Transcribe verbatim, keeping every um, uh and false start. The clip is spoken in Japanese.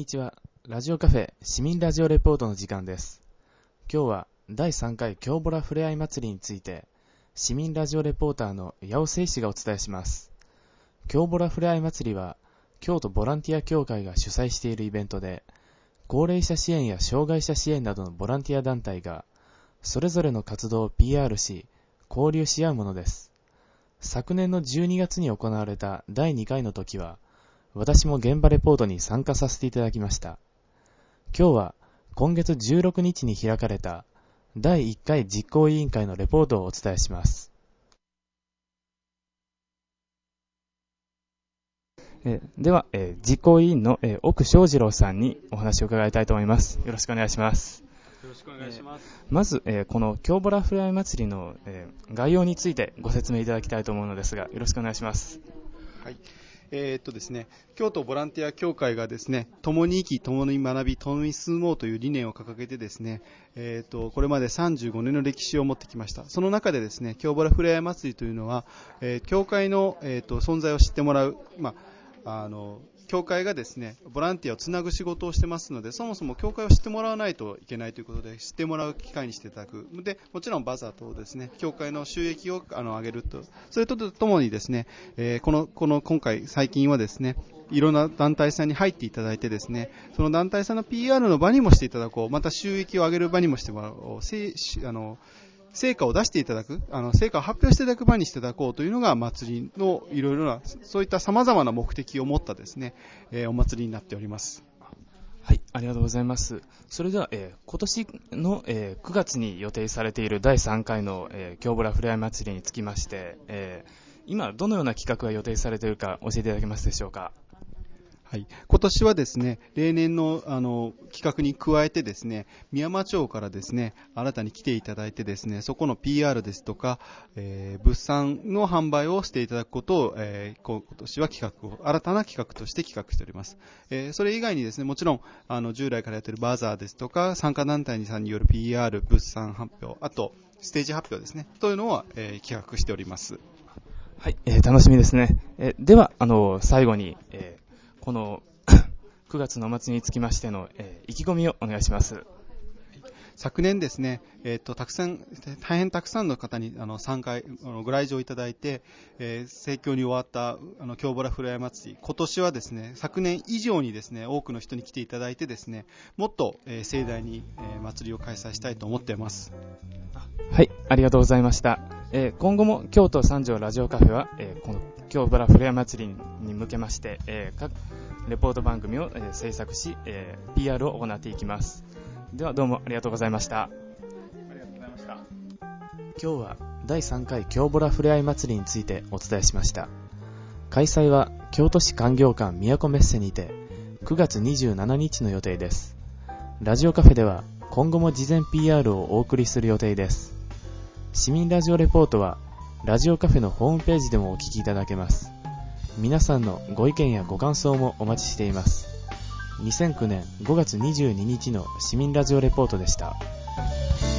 にちは。ラジオカフェ市民ラジオレポートの時間です。今日はだいさんかい京ボラふれあい祭りについて市民ラジオレポーターの八尾誠志がお伝えします。京ボラふれあい祭りは京都ボランティア協会が主催しているイベントで、高齢者支援や障害者支援などのボランティア団体がそれぞれの活動を ピーアール し交流し合うものです。昨年のじゅうにがつに行われただいにかいの時は、私も現場レポートに参加させていただきました。今日は今月じゅうろくにちに開かれただいいっかい実行委員会のレポートをお伝えします。えでは、えー、実行委員の、えー、奥翔二郎さんにお話を伺いたいと思います。よろしくお願いします。 よろしくお願いします。 えー、まず、えー、この京ボラふれあい祭りの、えー、概要についてご説明いただきたいと思うのですが、よろしくお願いします。 はい。えーっとですね、京都ボランティア協会がですね、共に生き、共に学び、共に進もうという理念を掲げてですね、えーっとこれまでさんじゅうごねんの歴史を持ってきました。その中でですね、京ボラふれあい祭りというのは、えー、協会の、えーっと存在を知ってもらう、まあ、あの協会がですね、ボランティアをつなぐ仕事をしてますので、そもそも協会を知ってもらわないといけないということで、知ってもらう機会にしていただく。で、もちろんバザーとですね、協会の収益をあの上げると。それとともにですね、えー、この、この今回、最近はですね、いろんな団体さんに入っていただいてですね、その団体さんの ピーアール の場にもしていただこう、また収益を上げる場にもしてもらおう。せあの成果を出していただく、あの成果を発表していただく場にしていただこうというのが祭りのいろいろな、そういった様々な目的を持ったですね、えー、お祭りになっております。 はい、ありがとうございます。それでは、えー、今年の、えー、くがつに予定されているだいさんかいの、えー、京ボラふれあい祭りにつきまして、えー、今どのような企画が予定されているか教えていただけますでしょうか。 はい、今年はですね、例年の、あの企画に加えてですね、美山町からですね、新たに来ていただいてですね、そこの ピーアール ですとか、えー、物産の販売をしていただくことを、えー、今年は企画を、新たな企画として企画しております。えー、それ以外にですね、もちろん、あの、従来からやっているバザーですとか、参加団体さんによる ピーアール、物産発表、あと、ステージ発表ですね、というのを、えー、企画しております。 はい、えー、楽しみですね。えー、では、あの、最後に、えーこのくがつのお祭りにつきましての、えー、意気込みをお願いします。 昨年ですね、えー、とたくさん大変たくさんの方にあの参加あのご来場いただいて、えー、盛況に終わったあの京ボラふれあい祭り、今年はですね、昨年以上にですね、多くの人に来ていただいてですね、もっと、えー、盛大に、えー、祭りを開催したいと思っています。 はい、ありがとうございました。えー、今後も京都三条ラジオカフェは、えー、この京ボラふれあい祭りに向けまして、えー、各レポート番組を、えー、制作し、えー、ピーアール を行っていきます。ではどうもありがとうございました。 ありがとうございました。 今日はだいさんかい京ボラふれあい祭りについてお伝えしました。開催は京都市環境館都メッセにてくがつにじゅうしちにちの予定です。ラジオカフェでは今後も事前 ピーアール をお送りする予定です。市民ラジオレポートはラジオカフェのホームページでもお聞きいただけます。皆さんのご意見やご感想もお待ちしています。にせんきゅうねんごがつにじゅうににちの市民ラジオレポートでした。